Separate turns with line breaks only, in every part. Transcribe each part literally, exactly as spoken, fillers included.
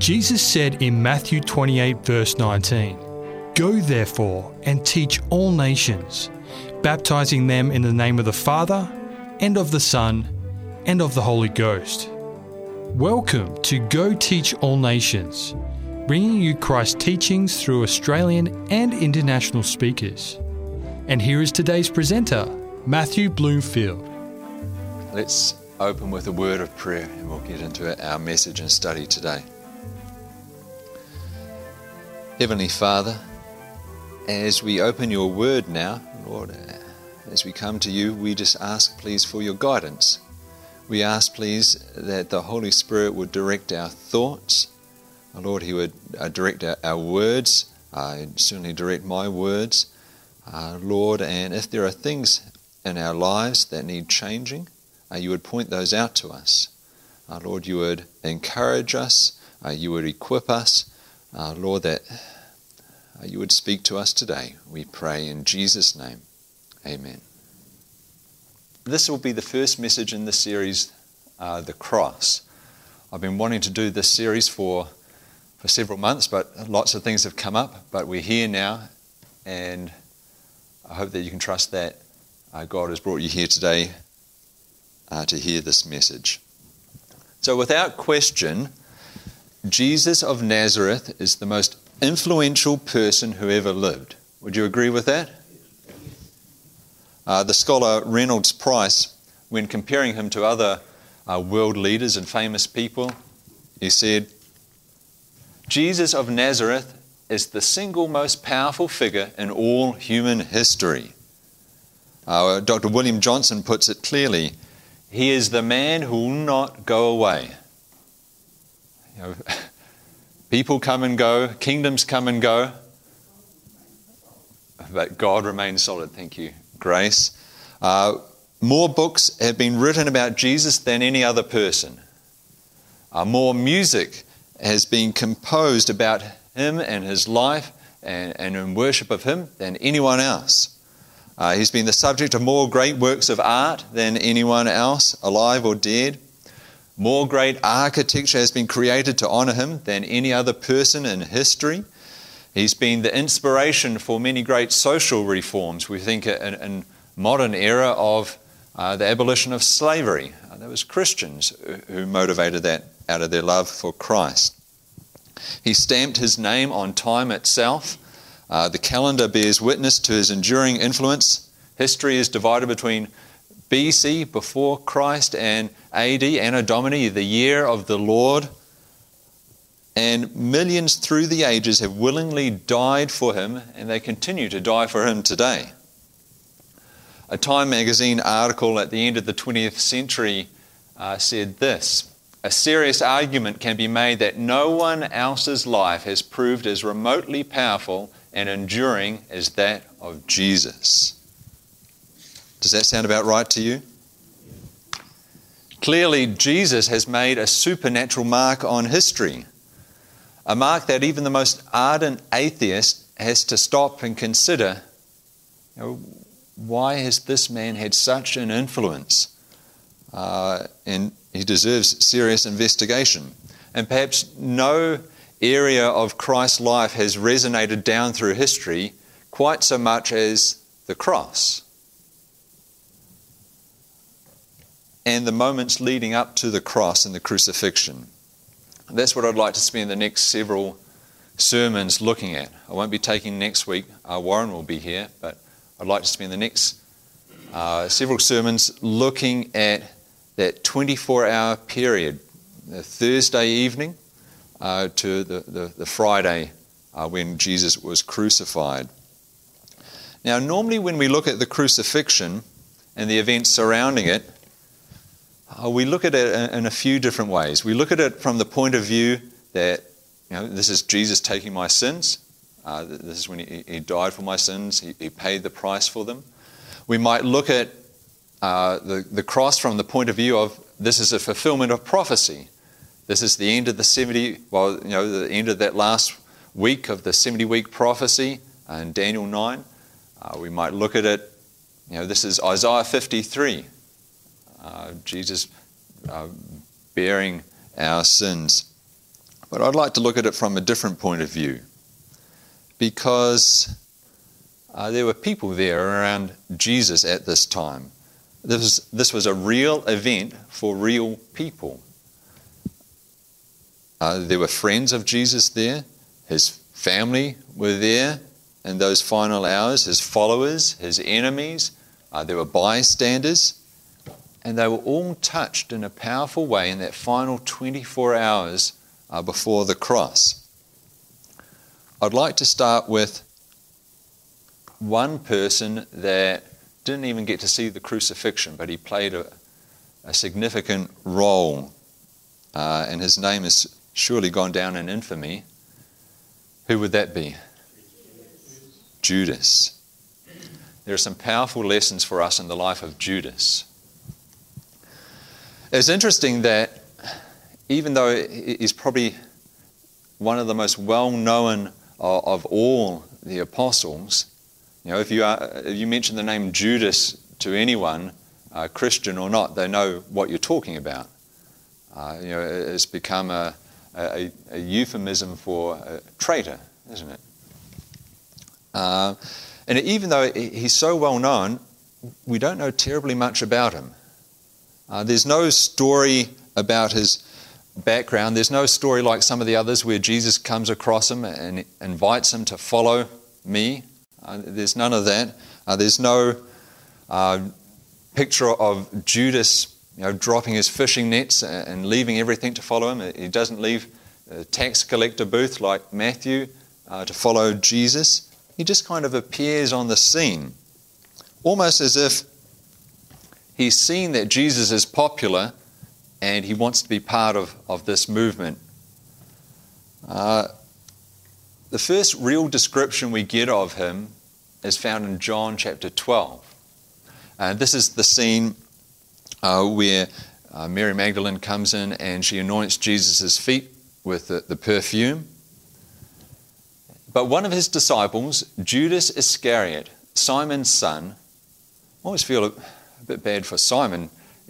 Jesus said in Matthew twenty-eight, verse nineteen, "Go therefore and teach all nations, baptizing them in the name of the Father, and of the Son, and of the Holy Ghost." Welcome to Go Teach All Nations, bringing you Christ's teachings through Australian and international speakers. And here is today's presenter, Matthew Bloomfield.
Let's open with a word of prayer and we'll get into our message and study today. Heavenly Father, as we open your word now, Lord, as we come to you, we just ask, please, for your guidance. We ask, please, that the Holy Spirit would direct our thoughts. Lord, He would uh, direct our, our words, uh, certainly direct my words. Uh, Lord, and if there are things in our lives that need changing, uh, you would point those out to us. Uh, Lord, you would encourage us, uh, you would equip us. Uh, Lord, that uh, you would speak to us today. We pray in Jesus' name. Amen. This will be the first message in the series, uh, The Cross. I've been wanting to do this series for, for several months, but lots of things have come up. But we're here now, and I hope that you can trust that uh, God has brought you here today uh, to hear this message. So without question, Jesus of Nazareth is the most influential person who ever lived. Would you agree with that? Uh, the scholar Reynolds Price, when comparing him to other uh, world leaders and famous people, he said, Jesus of Nazareth is the single most powerful figure in all human history. Uh, Doctor William Johnson puts it clearly, he is the man who will not go away. You know, people come and go, kingdoms come and go, but God remains solid. Thank you, Grace. Uh, more books have been written about Jesus than any other person. Uh, more music has been composed about him and his life and, and in worship of him than anyone else. Uh, he's been the subject of more great works of art than anyone else, alive or dead. More great architecture has been created to honour him than any other person in history. He's been the inspiration for many great social reforms. We think in, in modern era of uh, the abolition of slavery. Uh, there was Christians who motivated that out of their love for Christ. He stamped his name on time itself. Uh, the calendar bears witness to his enduring influence. History is divided between B C, before Christ, and A D, Anno Domini, the year of the Lord. And millions through the ages have willingly died for him, and they continue to die for him today. A Time magazine article at the end of the twentieth century uh, said this, a serious argument can be made that no one else's life has proved as remotely powerful and enduring as that of Jesus. Does that sound about right to you? Clearly, Jesus has made a supernatural mark on history, a mark that even the most ardent atheist has to stop and consider, you know, why has this man had such an influence? Uh, and he deserves serious investigation. And perhaps no area of Christ's life has resonated down through history quite so much as the cross. And the moments leading up to the cross and the crucifixion. That's what I'd like to spend the next several sermons looking at. I won't be taking next week. Uh, Warren will be here, but I'd like to spend the next uh, several sermons looking at that twenty-four hour period, the Thursday evening uh, to the, the, the Friday uh, when Jesus was crucified. Now, normally when we look at the crucifixion and the events surrounding it, Uh, we look at it in a few different ways. We look at it from the point of view that, you know, this is Jesus taking my sins. Uh, this is when he, he died for my sins. He, he paid the price for them. We might look at uh, the, the cross from the point of view of this is a fulfillment of prophecy. This is the end of the seventy, well, you know, the end of that last week of the seventy-week prophecy in Daniel nine. Uh, we might look at it, you know, this is Isaiah fifty-three. Uh, Jesus uh, bearing our sins. But I'd like to look at it from a different point of view, because uh, there were people there around Jesus at this time. This was, this was a real event for real people. Uh, there were friends of Jesus there. His family were there in those final hours. His followers, his enemies. Uh, there were bystanders. And they were all touched in a powerful way in that final twenty-four hours uh, before the cross. I'd like to start with one person that didn't even get to see the crucifixion, but he played a, a significant role. Uh, and his name has surely gone down in infamy. Who would that be? Judas. There are some powerful lessons for us in the life of Judas. It's interesting that even though he's probably one of the most well-known of, of all the apostles, you know, if you are, if you mention the name Judas to anyone, uh, Christian or not, they know what you're talking about. Uh, you know, it's become a, a, a euphemism for a traitor, isn't it? Uh, and even though he's so well known, we don't know terribly much about him. Uh, there's no story about his background. There's no story like some of the others where Jesus comes across him and invites him to follow me. Uh, there's none of that. Uh, there's no uh, picture of Judas, you know, dropping his fishing nets and leaving everything to follow him. He doesn't leave a tax collector booth like Matthew uh, to follow Jesus. He just kind of appears on the scene, almost as if he's seen that Jesus is popular and he wants to be part of, of this movement. Uh, the first real description we get of him is found in John chapter twelve. And this is the scene uh, where uh, Mary Magdalene comes in and she anoints Jesus' feet with the, the perfume. But one of his disciples, Judas Iscariot, Simon's son, I always feel a, a bit bad for Simon.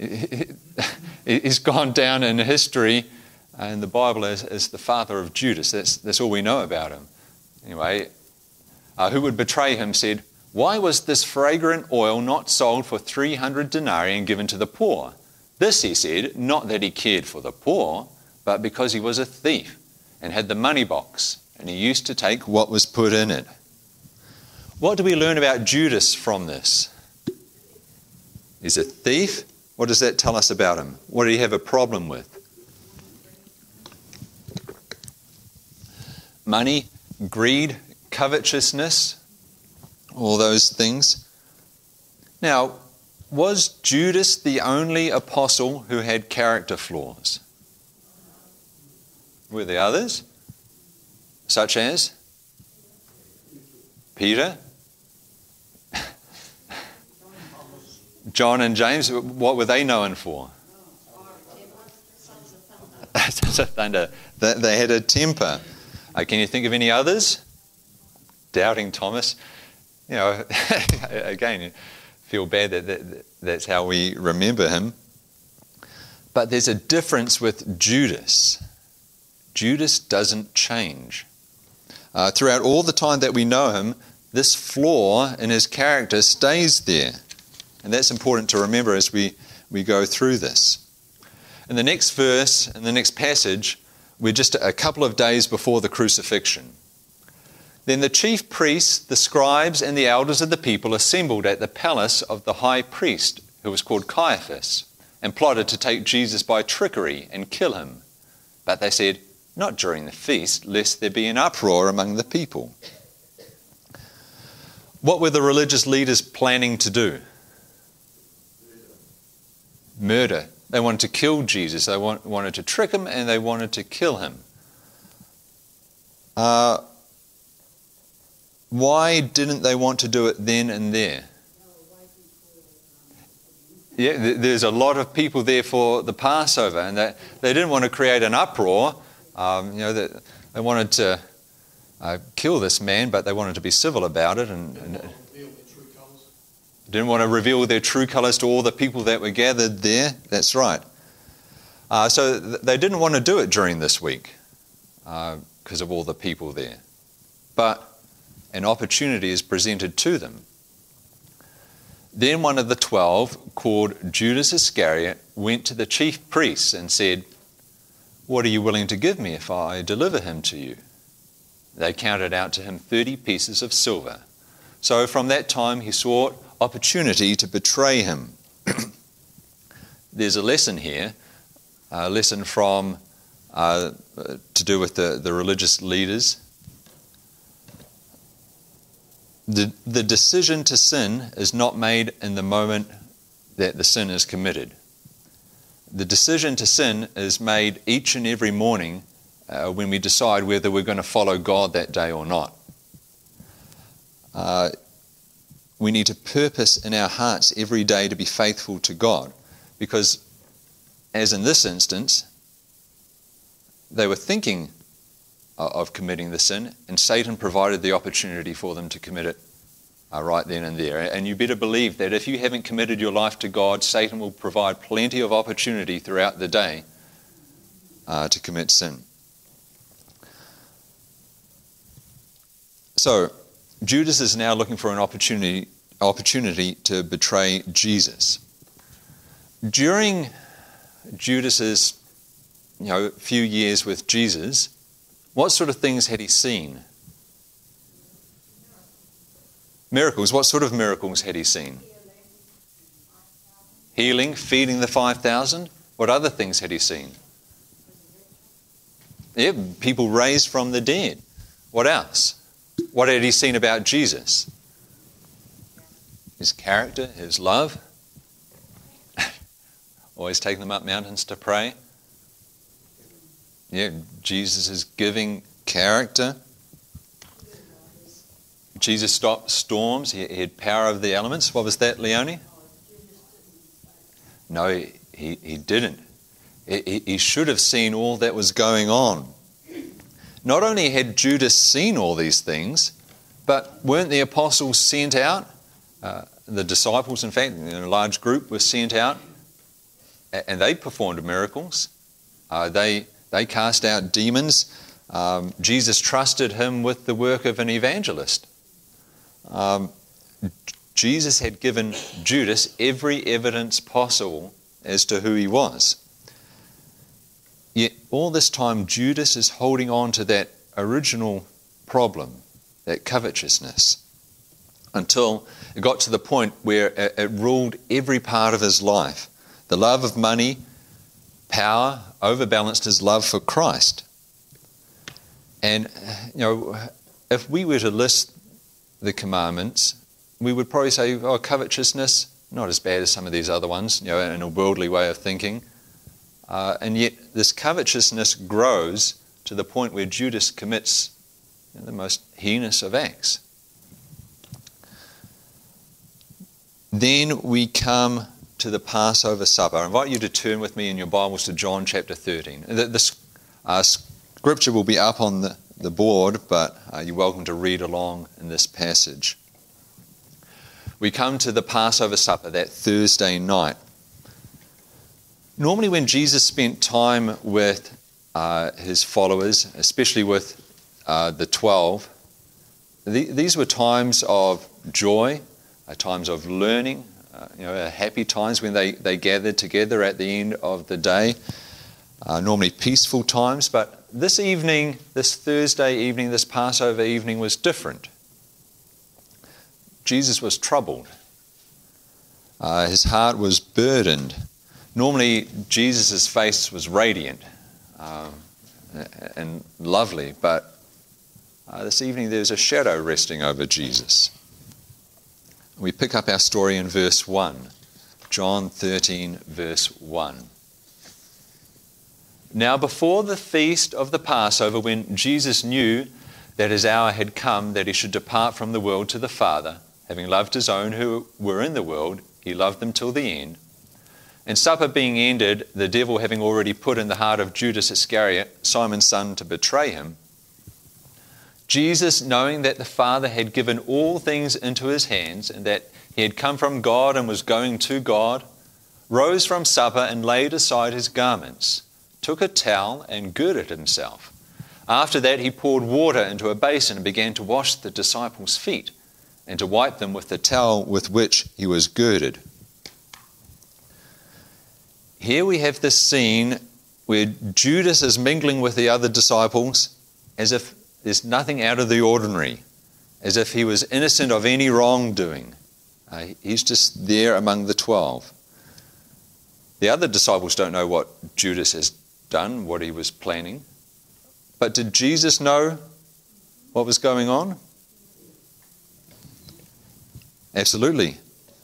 He's gone down in history in the Bible as, as the father of Judas. That's, that's all we know about him. Anyway, uh, who would betray him said, "Why was this fragrant oil not sold for three hundred denarii and given to the poor?" This, he said, not that he cared for the poor, but because he was a thief and had the money box, and he used to take what was put in it. What do we learn about Judas from this? He's a thief. What does that tell us about him? What did he have a problem with? Money, greed, covetousness, all those things. Now, was Judas the only apostle who had character flaws? Were there others? Such as Peter, John and James. What were they known for? Thunder. They had a temper. Uh, can you think of any others? Doubting Thomas. You know, again, you feel bad that, that that's how we remember him. But there's a difference with Judas. Judas doesn't change. Uh, throughout all the time that we know him, this flaw in his character stays there. And that's important to remember as we, we go through this. In the next verse, in the next passage, we're just a couple of days before the crucifixion. Then the chief priests, the scribes, and the elders of the people assembled at the palace of the high priest, who was called Caiaphas, and plotted to take Jesus by trickery and kill him. But they said, "Not during the feast, lest there be an uproar among the people." What were the religious leaders planning to do? Murder. They wanted to kill Jesus. They want, wanted to trick him, and they wanted to kill him. Uh, why didn't they want to do it then and there? Yeah, there's a lot of people there for the Passover, and they, they didn't want to create an uproar. Um, you know, they, they wanted to uh, kill this man, but they wanted to be civil about it, and, and didn't want to reveal their true colours to all the people that were gathered there. That's right. Uh, so th- they didn't want to do it during this week. because uh, of all the people there. But an opportunity is presented to them. Then one of the twelve, called Judas Iscariot, went to the chief priests and said, "What are you willing to give me if I deliver him to you?" They counted out to him thirty pieces of silver. So from that time he sought opportunity to betray him. There's a lesson here, a lesson from uh, to do with the, the religious leaders. The, the decision to sin is not made in the moment that the sin is committed. The decision to sin is made each and every morning uh, when we decide whether we're going to follow God that day or not. Uh, we need to purpose in our hearts every day to be faithful to God, because, as in this instance, they were thinking of committing the sin, and Satan provided the opportunity for them to commit it uh, right then and there. And you better believe that if you haven't committed your life to God, Satan will provide plenty of opportunity throughout the day uh, to commit sin. So, Judas is now looking for an opportunity, opportunity to betray Jesus. During Judas's you know, few years with Jesus, what sort of things had he seen? Miracles. What sort of miracles had he seen? Healing, feeding the five thousand. What other things had he seen? Yeah, people raised from the dead. What else? What had he seen about Jesus? His character, his love. Always taking them up mountains to pray. Yeah, Jesus' giving character. Jesus stopped storms. He had power over the elements. What was that, Leonie? No, he, he didn't. He, he should have seen all that was going on. Not only had Judas seen all these things, but weren't the apostles sent out? Uh, the disciples, in fact, in a large group, were sent out, and they performed miracles. Uh, they they cast out demons. Um, Jesus trusted him with the work of an evangelist. Um, Jesus had given Judas every evidence possible as to who he was. Yet all this time Judas is holding on to that original problem, that covetousness, until it got to the point where it ruled every part of his life. The love of money, power, overbalanced his love for Christ. And, you know, if we were to list the commandments, we would probably say, oh, covetousness, not as bad as some of these other ones, you know, in a worldly way of thinking. Uh, and yet this covetousness grows to the point where Judas commits you know, the most heinous of acts. Then we come to the Passover supper. I invite you to turn with me in your Bibles to John chapter thirteen. The, the uh, scripture will be up on the, the board, but uh, you're welcome to read along in this passage. We come to the Passover supper that Thursday night. Normally when Jesus spent time with uh, his followers, especially with uh, the twelve, the, these were times of joy, uh, times of learning, uh, you know, happy times when they, they gathered together at the end of the day, uh, normally peaceful times. But this evening, this Thursday evening, this Passover evening was different. Jesus was troubled. Uh, his heart was burdened. Normally, Jesus' face was radiant um, and lovely, but uh, this evening there's a shadow resting over Jesus. We pick up our story in verse one, John thirteen, verse one. Now before the feast of the Passover, when Jesus knew that his hour had come, that he should depart from the world to the Father, having loved his own who were in the world, he loved them till the end. And supper being ended, the devil having already put in the heart of Judas Iscariot, Simon's son, to betray him, Jesus, knowing that the Father had given all things into his hands, and that he had come from God and was going to God, rose from supper and laid aside his garments, took a towel and girded himself. After that, he poured water into a basin and began to wash the disciples' feet and to wipe them with the towel with which he was girded. Here we have this scene where Judas is mingling with the other disciples as if there's nothing out of the ordinary, as if he was innocent of any wrongdoing. Uh, he's just there among the twelve. The other disciples don't know what Judas has done, what he was planning. But did Jesus know what was going on? Absolutely.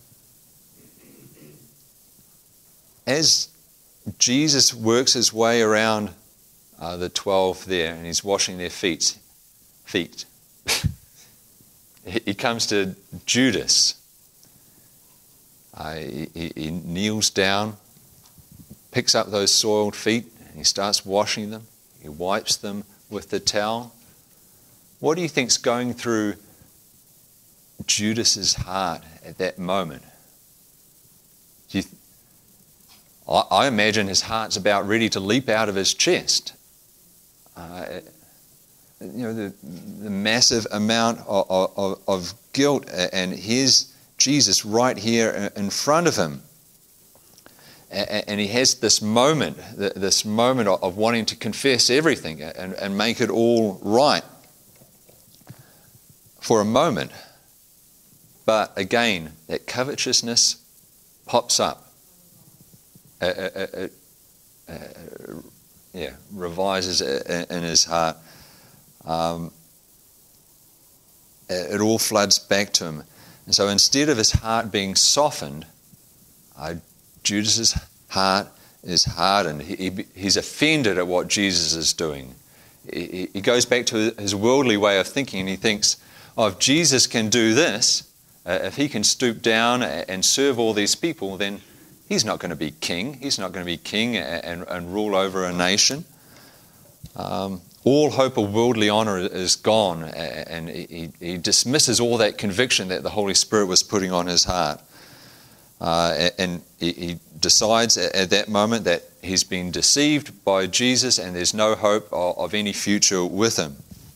As Jesus works his way around uh, the twelve there, and he's washing their feet, feet, he comes to Judas. Uh, he, he kneels down, picks up those soiled feet, and he starts washing them. He wipes them with the towel. What do you think's going through Judas's heart at that moment? Do you th- I, I imagine his heart's about ready to leap out of his chest. Uh, you know, the, the massive amount of, of, of guilt, and here's Jesus right here in front of him. And he has this moment, this moment of wanting to confess everything and, and make it all right for a moment. But again, that covetousness pops up. Uh, uh, uh, uh, yeah, revises in his heart. Um, it all floods back to him. And so instead of his heart being softened, uh, Judas's heart is hardened. He, he, he's offended at what Jesus is doing. He, he goes back to his worldly way of thinking, and he thinks, oh, if Jesus can do this, uh, if he can stoop down and serve all these people, then he's not going to be king. He's not going to be king and, and, and rule over a nation. Um, all hope of worldly honor is gone, and he, he dismisses all that conviction that the Holy Spirit was putting on his heart. Uh, and he, he decides at that moment that he's been deceived by Jesus and there's no hope of, of any future with him.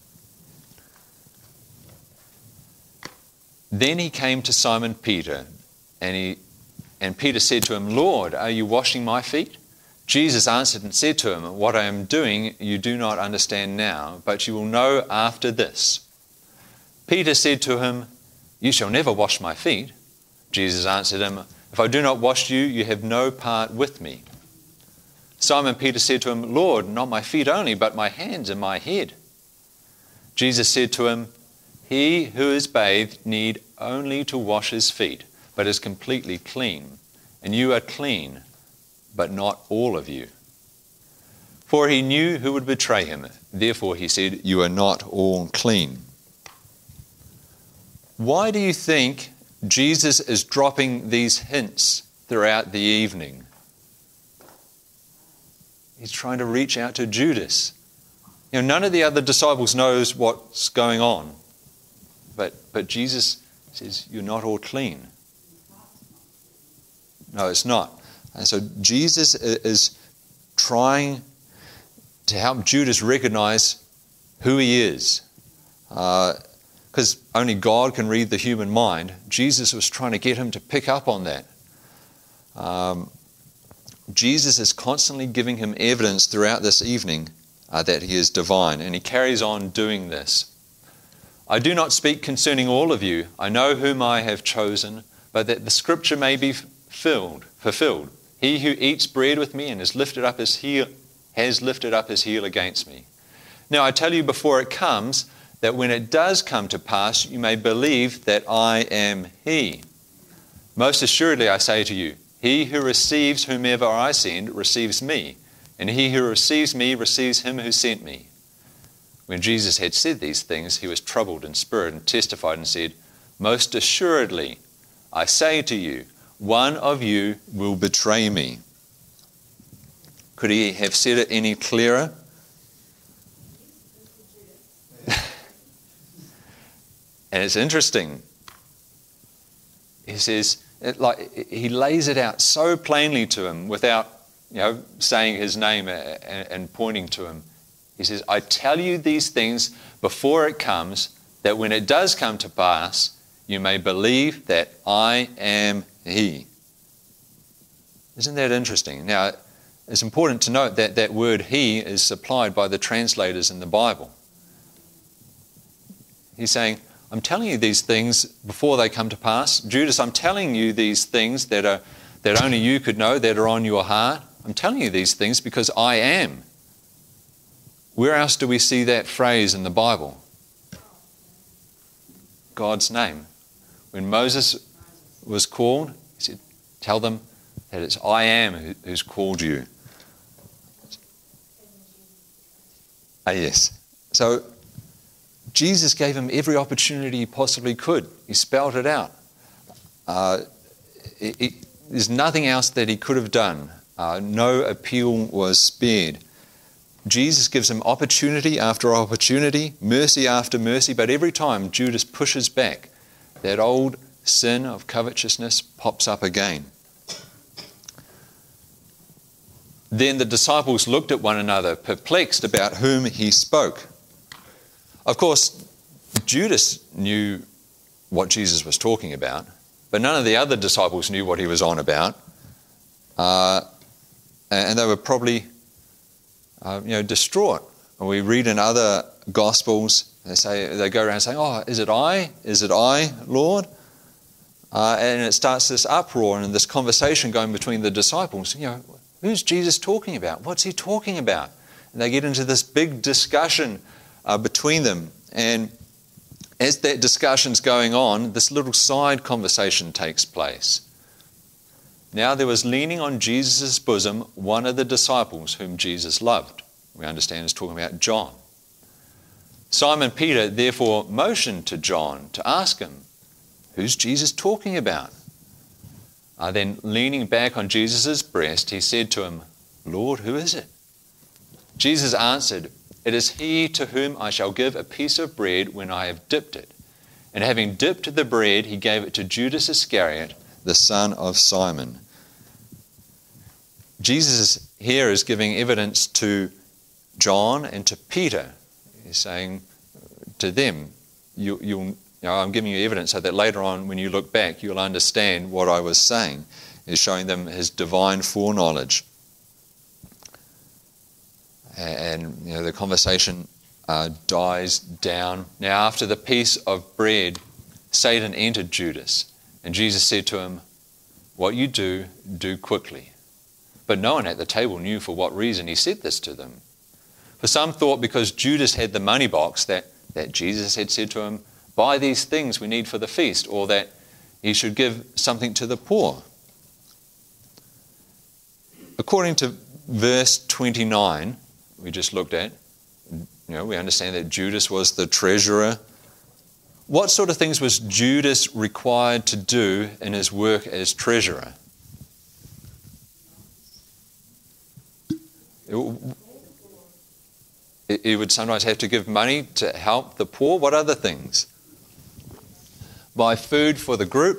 Then he came to Simon Peter, and he and Peter said to him, "Lord, are you washing my feet?" Jesus answered and said to him, "What I am doing you do not understand now, but you will know after this." Peter said to him, "You shall never wash my feet." Jesus answered him, "If I do not wash you, you have no part with me." Simon Peter said to him, "Lord, not my feet only, but my hands and my head." Jesus said to him, "He who is bathed need only to wash his feet, but is completely clean. And you are clean, but not all of you." For he knew who would betray him. Therefore he said, "You are not all clean." Why do you think Jesus is dropping these hints throughout the evening? He's trying to reach out to Judas. You know, none of the other disciples knows what's going on. But, but Jesus says, "You're not all clean." No, it's not. And so Jesus is trying to help Judas recognize who he is. Because uh, only God can read the human mind. Jesus was trying to get him to pick up on that. Um, Jesus is constantly giving him evidence throughout this evening uh, that he is divine, and he carries on doing this. "I do not speak concerning all of you. I know whom I have chosen, but that the scripture may be filled, fulfilled. He who eats bread with me and has lifted up his heel, has lifted up his heel against me. Now I tell you before it comes, that when it does come to pass, you may believe that I am he. Most assuredly I say to you, he who receives whomever I send receives me, and he who receives me receives him who sent me." When Jesus had said these things, he was troubled in spirit and testified and said, "Most assuredly I say to you, one of you will betray me." Could he have said it any clearer? And it's interesting. He says, it like he lays it out so plainly to him without, you know, saying his name and, and pointing to him. He says, I tell you these things before it comes, that when it does come to pass, you may believe that I am he. Isn't that interesting? Now, it's important to note that that word he is supplied by the translators in the Bible. He's saying, I'm telling you these things before they come to pass. Judas, I'm telling you these things that are that only you could know, that are on your heart. I'm telling you these things because I am. Where else do we see that phrase in the Bible? God's name. When Moses was called, he said, tell them that it's I am who, who's called you. Ah, yes. So Jesus gave him every opportunity he possibly could. He spelled it out. Uh, it, it, there's nothing else that he could have done. Uh, no appeal was spared. Jesus gives him opportunity after opportunity, mercy after mercy, but every time Judas pushes back, that old sin of covetousness pops up again. Then the disciples looked at one another, perplexed about whom he spoke. Of course, Judas knew what Jesus was talking about, but none of the other disciples knew what he was on about. Uh, and they were probably uh, you know, distraught. And we read in other Gospels, they say they go around saying, oh, is it I? Is it I, Lord? Uh, and it starts this uproar and this conversation going between the disciples. You know, who's Jesus talking about? What's he talking about? And they get into this big discussion uh, between them. And as that discussion's going on, this little side conversation takes place. Now there was leaning on Jesus' bosom one of the disciples whom Jesus loved. We understand is talking about John. Simon Peter therefore motioned to John to ask him, who's Jesus talking about? Uh, then leaning back on Jesus' breast, he said to him, Lord, who is it? Jesus answered, it is he to whom I shall give a piece of bread when I have dipped it. And having dipped the bread, he gave it to Judas Iscariot, the son of Simon. Jesus here is giving evidence to John and to Peter. He's saying to them, you, you'll, you know, I'm giving you evidence so that later on when you look back, you'll understand what I was saying. He's showing them his divine foreknowledge. And you know, the conversation uh, dies down. Now after the piece of bread, Satan entered Judas. And Jesus said to him, what you do, do quickly. But no one at the table knew for what reason he said this to them. For some thought because Judas had the money box that, that Jesus had said to him, buy these things we need for the feast, or that he should give something to the poor. According to verse twenty-nine, we just looked at, you know, we understand that Judas was the treasurer. What sort of things was Judas required to do in his work as treasurer? He would sometimes have to give money to help the poor. What other things? Buy food for the group.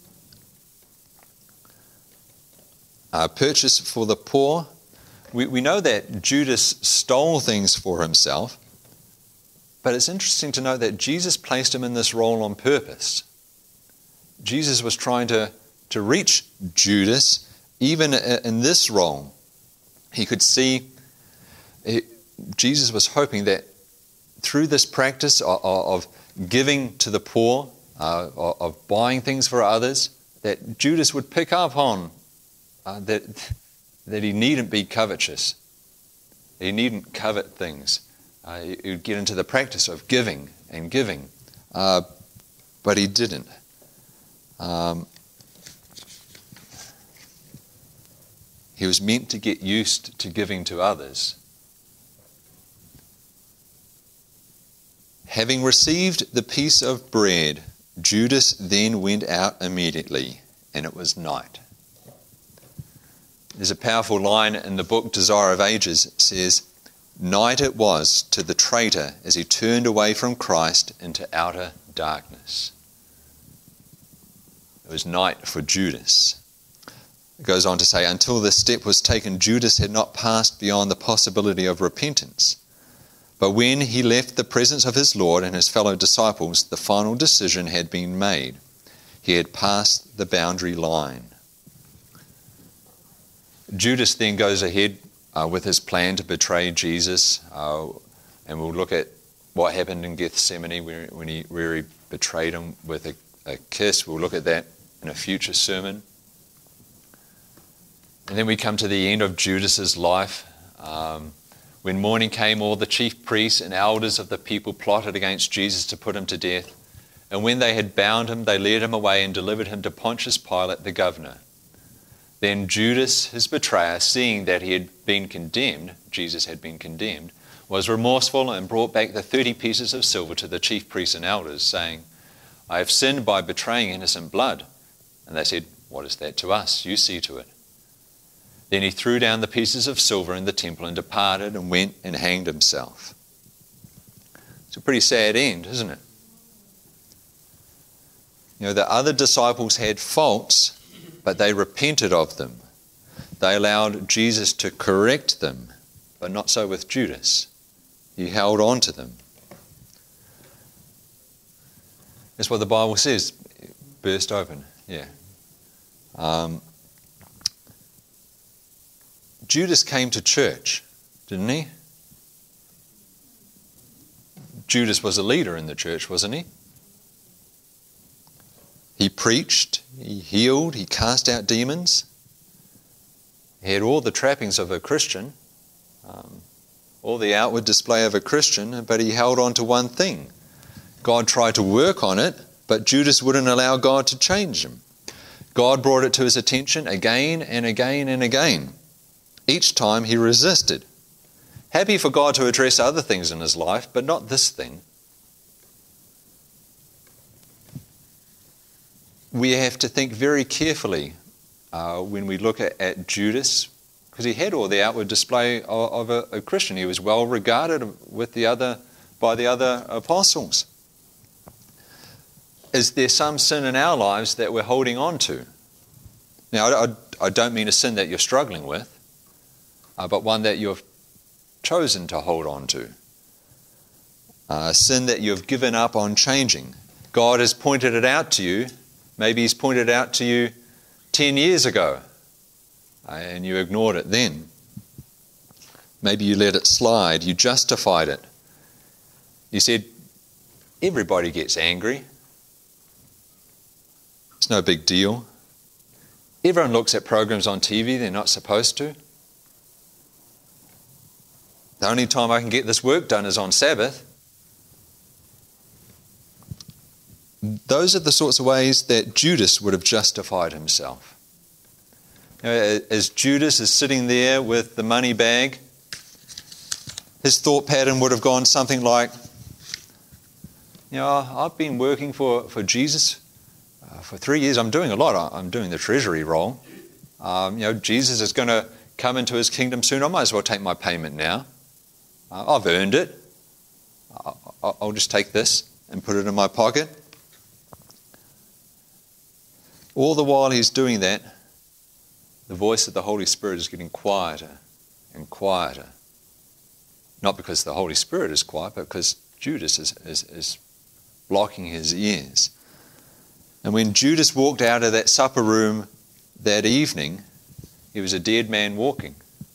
Uh, purchase for the poor. We, we know that Judas stole things for himself, but it's interesting to note that Jesus placed him in this role on purpose. Jesus was trying to, to reach Judas even in this role. He could see, he, Jesus was hoping that through this practice of, of giving to the poor, uh, of buying things for others, that Judas would pick up on uh, that, that he needn't be covetous. He needn't covet things. Uh, he would get into the practice of giving and giving, uh, but he didn't. Um, He was meant to get used to giving to others. Having received the piece of bread, Judas then went out immediately, and it was night. There's a powerful line in the book Desire of Ages. It says, night it was to the traitor as he turned away from Christ into outer darkness. It was night for Judas. It goes on to say, until this step was taken, Judas had not passed beyond the possibility of repentance. But when he left the presence of his Lord and his fellow disciples, the final decision had been made. He had passed the boundary line. Judas then goes ahead uh, with his plan to betray Jesus, uh, and we'll look at what happened in Gethsemane where, when he, where he betrayed him with a, a kiss. We'll look at that in a future sermon. And then we come to the end of Judas's life. Um, when morning came, all the chief priests and elders of the people plotted against Jesus to put him to death. And when they had bound him, they led him away and delivered him to Pontius Pilate, the governor. Then Judas, his betrayer, seeing that he had been condemned, Jesus had been condemned, was remorseful and brought back the thirty pieces of silver to the chief priests and elders, saying, I have sinned by betraying innocent blood. And they said, what is that to us? You see to it. Then he threw down the pieces of silver in the temple and departed and went and hanged himself. It's a pretty sad end, isn't it? You know, the other disciples had faults, but they repented of them. They allowed Jesus to correct them, but not so with Judas. He held on to them. That's what the Bible says. Burst open, yeah. Um, Judas came to church, didn't he? Judas was a leader in the church, wasn't he? He preached, he healed, he cast out demons. He had all the trappings of a Christian, um, all the outward display of a Christian, but he held on to one thing. God tried to work on it, but Judas wouldn't allow God to change him. God brought it to his attention again and again and again. Each time he resisted. Happy for God to address other things in his life, but not this thing. We have to think very carefully uh, when we look at, at Judas, because he had all the outward display of, of a, a Christian. He was well regarded with the other by the other apostles. Is there some sin in our lives that we're holding on to? Now, I, I, I don't mean a sin that you're struggling with, uh, but one that you've chosen to hold on to. Uh, a sin that you've given up on changing. God has pointed it out to you. Maybe He's pointed it out to you ten years ago, uh, and you ignored it then. Maybe you let it slide. You justified it. You said, everybody gets angry. It's no big deal. Everyone looks at programs on T V they're not supposed to. The only time I can get this work done is on Sabbath. Those are the sorts of ways that Judas would have justified himself. You know, as Judas is sitting there with the money bag, his thought pattern would have gone something like, you know, I've been working for, for Jesus uh, for three years. I'm doing a lot. I'm doing the treasury role. Um, you know, Jesus is going to come into His kingdom soon. I might as well take my payment now. Uh, I've earned it. I'll, I'll just take this and put it in my pocket. All the while he's doing that, the voice of the Holy Spirit is getting quieter and quieter. Not because the Holy Spirit is quiet, but because Judas is, is, is blocking his ears. And when Judas walked out of that supper room that evening, he was a dead man walking.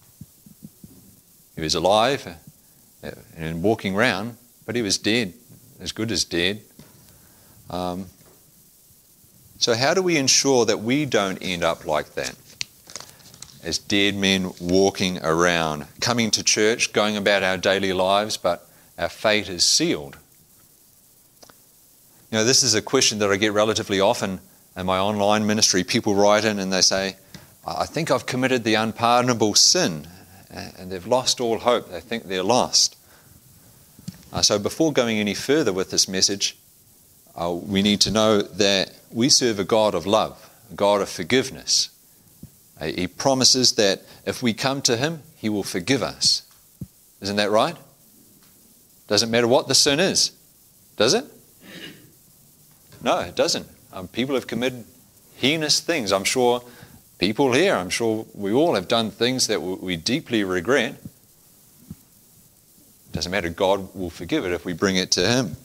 He was alive and walking around, but he was dead, as good as dead. Um, so how do we ensure that we don't end up like that? As dead men walking around, coming to church, going about our daily lives, but our fate is sealed. You know, this is a question that I get relatively often in my online ministry. People write in and they say, I think I've committed the unpardonable sin, and they've lost all hope. They think they're lost. Uh, so before going any further with this message, uh, we need to know that we serve a God of love, a God of forgiveness. Uh, he promises that if we come to Him, He will forgive us. Isn't that right? Doesn't matter what the sin is, does it? No, it doesn't. Um, people have committed heinous things. I'm sure people here, I'm sure we all have done things that we deeply regret. doesn't matter. God will forgive it if we bring it to him.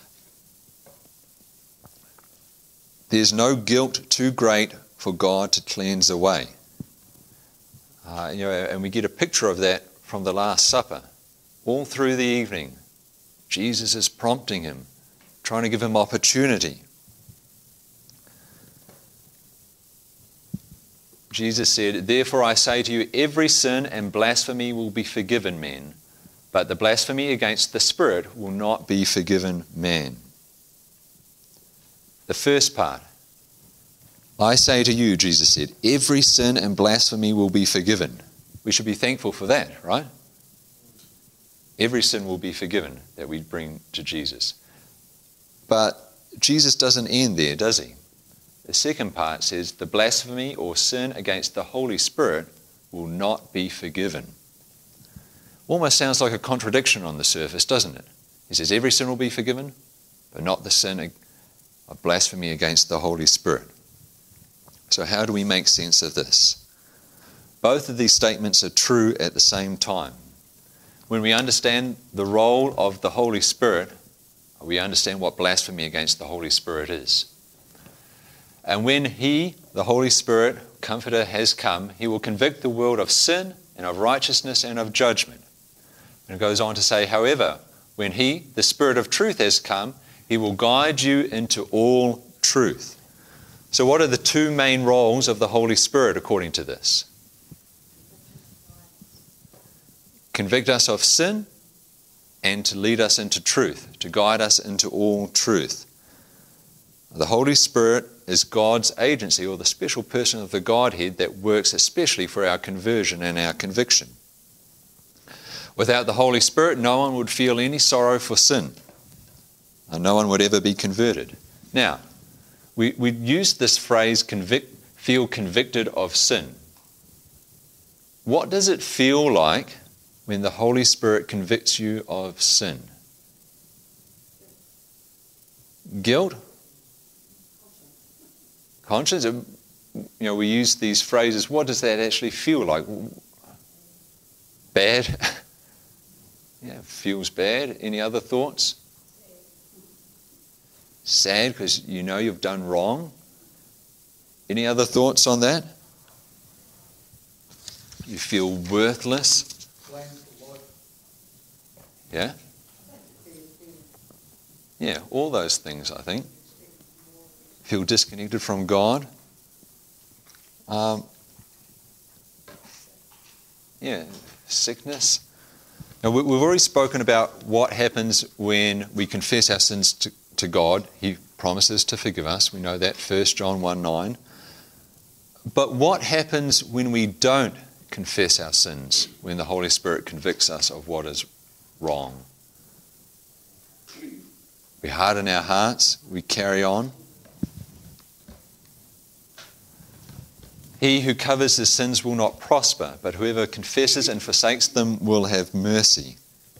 There's no guilt too great for God to cleanse away. Uh, you know, and we get a picture of that from the Last Supper. All through the evening, Jesus is prompting him, trying to give him opportunity. Jesus said, "Therefore I say to you, every sin and blasphemy will be forgiven men, but the blasphemy against the Spirit will not be forgiven man." The first part, I say to you, Jesus said, every sin and blasphemy will be forgiven. We should be thankful for that, right? Every sin will be forgiven that we bring to Jesus. But Jesus doesn't end there, does he? The second part says, the blasphemy or sin against the Holy Spirit will not be forgiven. Almost sounds like a contradiction on the surface, doesn't it? He says every sin will be forgiven, but not the sin of blasphemy against the Holy Spirit. So how do we make sense of this? Both of these statements are true at the same time. When we understand the role of the Holy Spirit, we understand what blasphemy against the Holy Spirit is. And when he, the Holy Spirit, Comforter, has come, he will convict the world of sin and of righteousness and of judgment. And it goes on to say, however, when he, the Spirit of truth, has come, he will guide you into all truth. So what are the two main roles of the Holy Spirit according to this? Convict us of sin and to lead us into truth, to guide us into all truth. The Holy Spirit is God's agency, or the special person of the Godhead that works especially for our conversion and our conviction. Without the Holy Spirit, no one would feel any sorrow for sin, and no one would ever be converted. Now, we, we use this phrase, convict, feel convicted of sin. What does it feel like when the Holy Spirit convicts you of sin? Guilt? Conscience? You know, we use these phrases. What does that actually feel like? Bad? Yeah, feels bad. Any other thoughts? Sad because you know you've done wrong. Any other thoughts on that? You feel worthless. Yeah? Yeah, all those things, I think. Feel disconnected from God. Um, yeah, sickness. Now, we, we've already spoken about what happens when we confess our sins to, to God. He promises to forgive us. We know that, First John one nine. But what happens when we don't confess our sins, when the Holy Spirit convicts us of what is wrong? We harden our hearts, we carry on. He who covers his sins will not prosper, but whoever confesses and forsakes them will have mercy.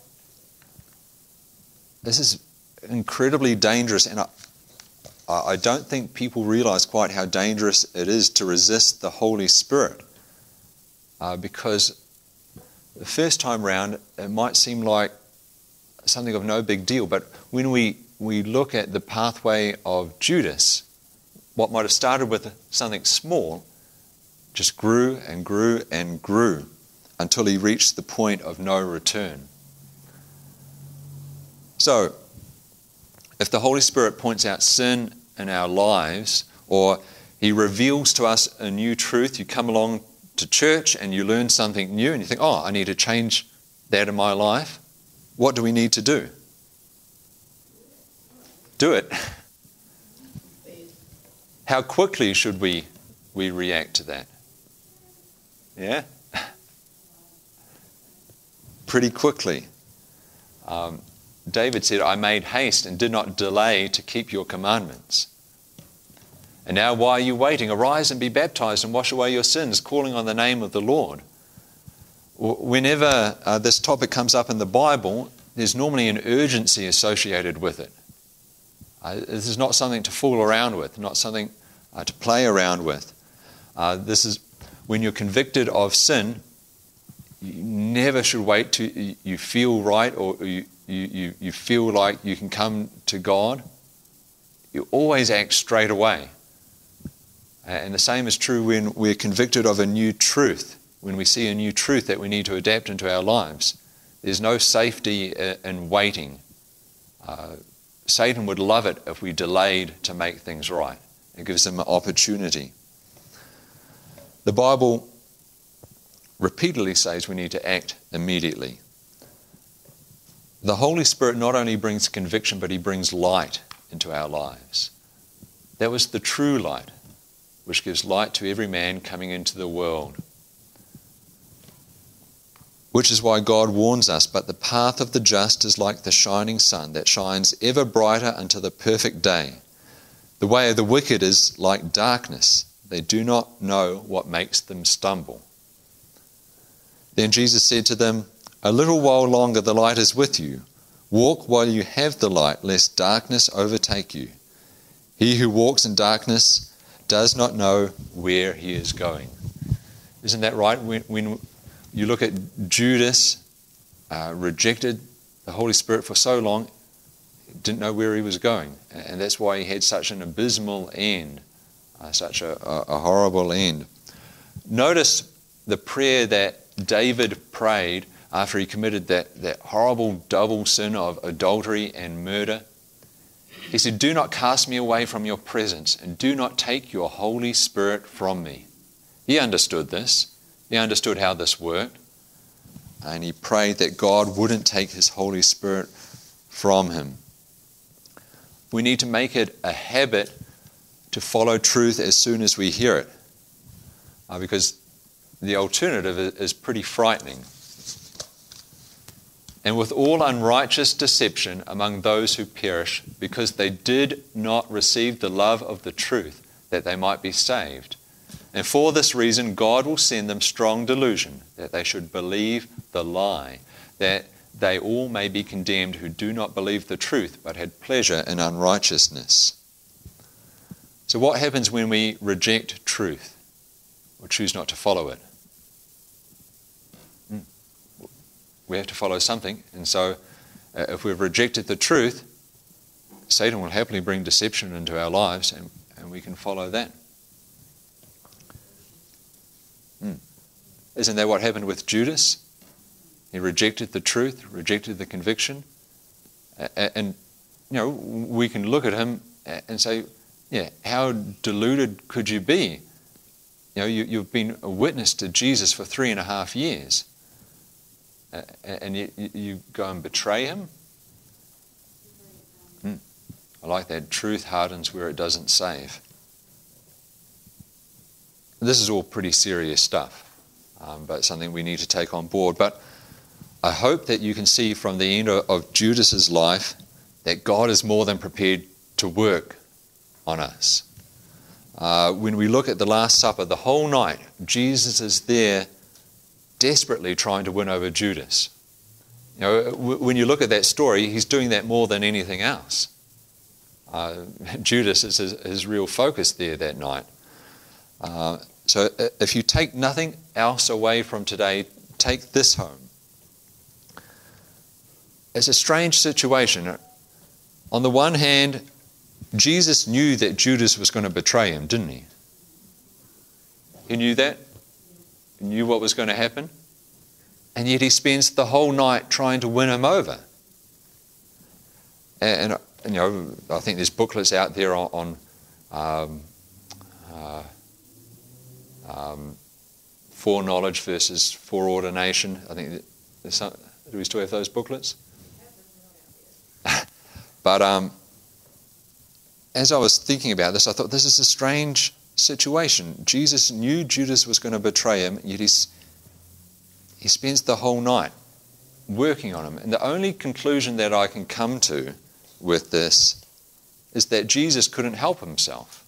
This is incredibly dangerous, and I, I don't think people realize quite how dangerous it is to resist the Holy Spirit. Uh, because the first time round, it might seem like something of no big deal, but when we, we look at the pathway of Judas, what might have started with something small just grew and grew and grew until he reached the point of no return. So, if the Holy Spirit points out sin in our lives, or he reveals to us a new truth, you come along to church and you learn something new and you think, oh, I need to change that in my life. What do we need to do? Do it. How quickly should we, we react to that? Yeah? Pretty quickly. Um, David said, I made haste and did not delay to keep your commandments. And now why are you waiting? Arise and be baptized and wash away your sins, calling on the name of the Lord. Whenever uh, this topic comes up in the Bible, there's normally an urgency associated with it. Uh, this is not something to fool around with, not something uh, to play around with. Uh, this is when you're convicted of sin, you never should wait till you feel right or you, you, you feel like you can come to God. You always act straight away. And the same is true when we're convicted of a new truth, when we see a new truth that we need to adapt into our lives. There's no safety in waiting. Uh, Satan would love it if we delayed to make things right. It gives him an opportunity. The Bible repeatedly says we need to act immediately. The Holy Spirit not only brings conviction, but he brings light into our lives. That was the true light, which gives light to every man coming into the world. Which is why God warns us, but the path of the just is like the shining sun that shines ever brighter unto the perfect day. The way of the wicked is like darkness. They do not know what makes them stumble. Then Jesus said to them, a little while longer the light is with you. Walk while you have the light, lest darkness overtake you. He who walks in darkness does not know where he is going. Isn't that right? When, when you look at Judas, uh, rejected the Holy Spirit for so long, didn't know where he was going. And that's why he had such an abysmal end, uh, such a, a, a horrible end. Notice the prayer that David prayed after he committed that, that horrible double sin of adultery and murder. He said, do not cast me away from your presence, and do not take your Holy Spirit from me. He understood this. He understood how this worked. And he prayed that God wouldn't take his Holy Spirit from him. We need to make it a habit to follow truth as soon as we hear it. Uh, because the alternative is pretty frightening. And with all unrighteous deception among those who perish, because they did not receive the love of the truth, that they might be saved. And for this reason, God will send them strong delusion, that they should believe the lie, that they all may be condemned who do not believe the truth, but had pleasure in unrighteousness. So what happens when we reject truth or choose not to follow it? We have to follow something. And so uh, if we've rejected the truth, Satan will happily bring deception into our lives, and, and we can follow that. Hmm. Isn't that what happened with Judas? He rejected the truth, rejected the conviction. Uh, and, you know, we can look at him and say, yeah, how deluded could you be? You know, you, you've been a witness to Jesus for three and a half years. Uh, and you, you go and betray him? Hmm. I like that. Truth hardens where it doesn't save. This is all pretty serious stuff, um, but something we need to take on board. But I hope that you can see from the end of, of Judas's life that God is more than prepared to work on us. Uh, when we look at the Last Supper, the whole night, Jesus is there desperately trying to win over Judas. You know, w- when you look at that story, he's doing that more than anything else. Uh, Judas is his, his real focus there that night. Uh, so if you take nothing else away from today, take this home. It's a strange situation. On the one hand, Jesus knew that Judas was going to betray him, didn't he? He knew that. He knew what was going to happen. And yet he spends the whole night trying to win him over. And, and you know, I think there's booklets out there on, on um, uh, um, foreknowledge versus foreordination. I think there's some, do we still have those booklets? But um, as I was thinking about this, I thought this is a strange situation. Jesus knew Judas was going to betray him, yet he's, he spends the whole night working on him. And the only conclusion that I can come to with this is that Jesus couldn't help himself.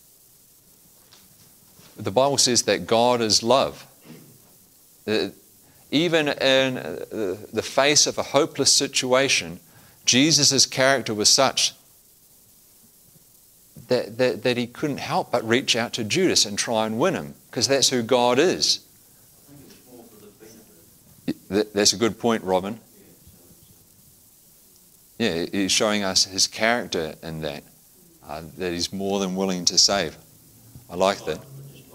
The Bible says that God is love. Uh, even in uh, the face of a hopeless situation, Jesus' character was such that, that, that he couldn't help but reach out to Judas and try and win him, because that's who God is. Th- that's a good point, Robin. Yeah, he's showing us his character in that, uh, that he's more than willing to save. I like that.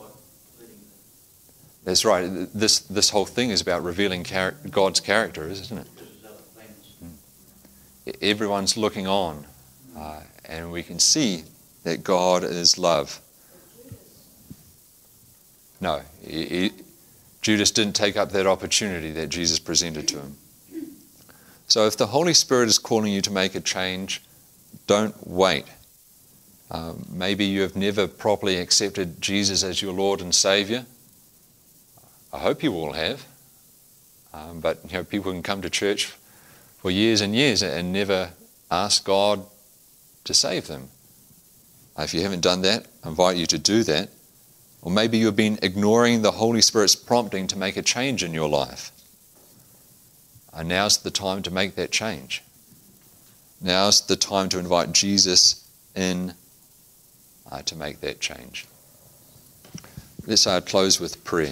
That's right. This this whole thing is about revealing char- God's character, isn't it? Mm. Everyone's looking on, uh, and we can see that God is love. No, he, he, Judas didn't take up that opportunity that Jesus presented to him. So if the Holy Spirit is calling you to make a change, don't wait. Um, maybe you have never properly accepted Jesus as your Lord and Saviour. I hope you all have. Um, but you know, people can come to church for years and years and never ask God to save them. Uh, if you haven't done that, I invite you to do that. Or maybe you've been ignoring the Holy Spirit's prompting to make a change in your life. And now's the time to make that change. Now's the time to invite Jesus in uh, to make that change. Let's uh, close with prayer.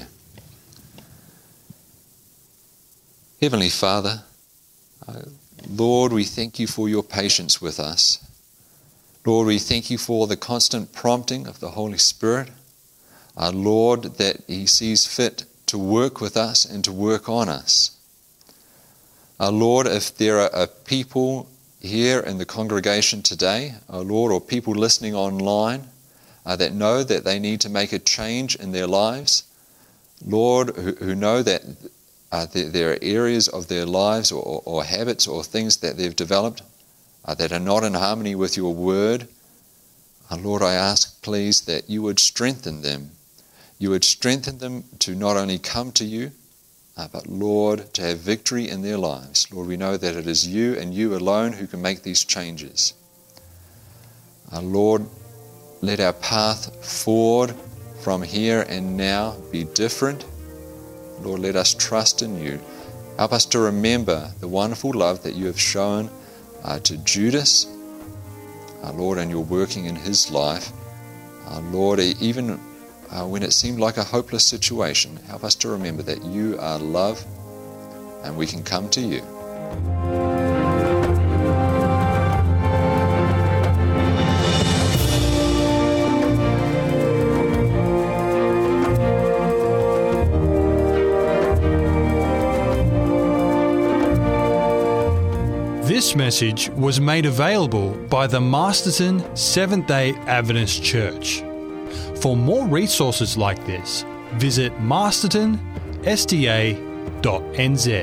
Heavenly Father, uh, Lord, we thank you for your patience with us. Lord, we thank you for the constant prompting of the Holy Spirit. Uh, Lord, that he sees fit to work with us and to work on us. Uh, Lord, if there are, are people here in the congregation today, uh, Lord, or people listening online uh, that know that they need to make a change in their lives, Lord, who, who know that uh, there, there are areas of their lives or, or habits or things that they've developed uh, that are not in harmony with your word, uh, Lord, I ask, please, that you would strengthen them. You would strengthen them to not only come to you, Uh, but Lord, to have victory in their lives. Lord, we know that it is you and you alone who can make these changes. Uh, Lord, let our path forward from here and now be different. Lord, let us trust in you. Help us to remember the wonderful love that you have shown uh, to Judas, uh, Lord, and you're working in his life. Uh, Lord, even Uh, when it seemed like a hopeless situation, help us to remember that you are love and we can come to you.
This message was made available by the Masterton Seventh-day Adventist Church. For more resources like this, visit masterton s d a dot n z.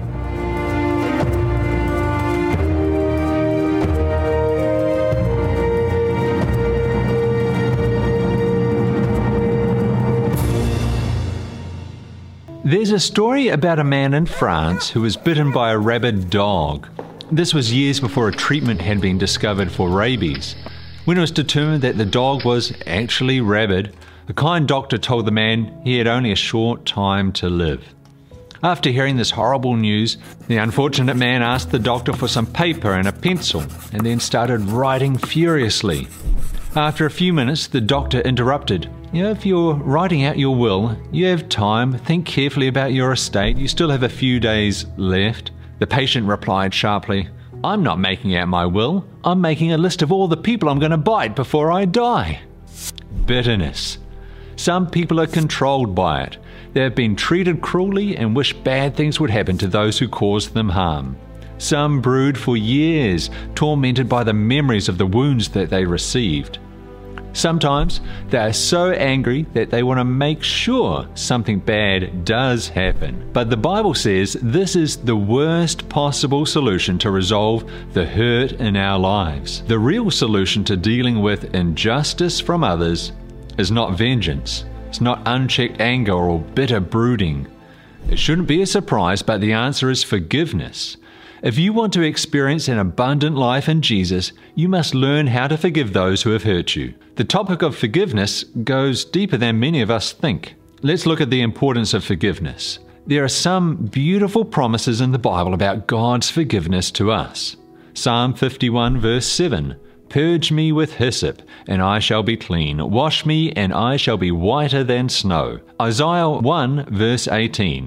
There's a story about a man in France who was bitten by a rabid dog. This was years before a treatment had been discovered for rabies. When it was determined that the dog was actually rabid, the kind doctor told the man he had only a short time to live. After hearing this horrible news, the unfortunate man asked the doctor for some paper and a pencil, and then started writing furiously. After a few minutes, the doctor interrupted. You know, if you're writing out your will, you have time, think carefully about your estate, you still have a few days left. The patient replied sharply, I'm not making out my will. I'm making a list of all the people I'm going to bite before I die. Bitterness. Some people are controlled by it. They have been treated cruelly and wish bad things would happen to those who caused them harm. Some brood for years, tormented by the memories of the wounds that they received. Sometimes they are so angry that they want to make sure something bad does happen. But the Bible says this is the worst possible solution to resolve the hurt in our lives. The real solution to dealing with injustice from others is not vengeance. It's not unchecked anger or bitter brooding. It shouldn't be a surprise, but the answer is forgiveness. If you want to experience an abundant life in Jesus, you must learn how to forgive those who have hurt you. The topic of forgiveness goes deeper than many of us think. Let's look at the importance of forgiveness. There are some beautiful promises in the Bible about God's forgiveness to us. Psalm fifty-one verse seven, Purge me with hyssop, and I shall be clean. Wash me, and I shall be whiter than snow. Isaiah one verse eighteen,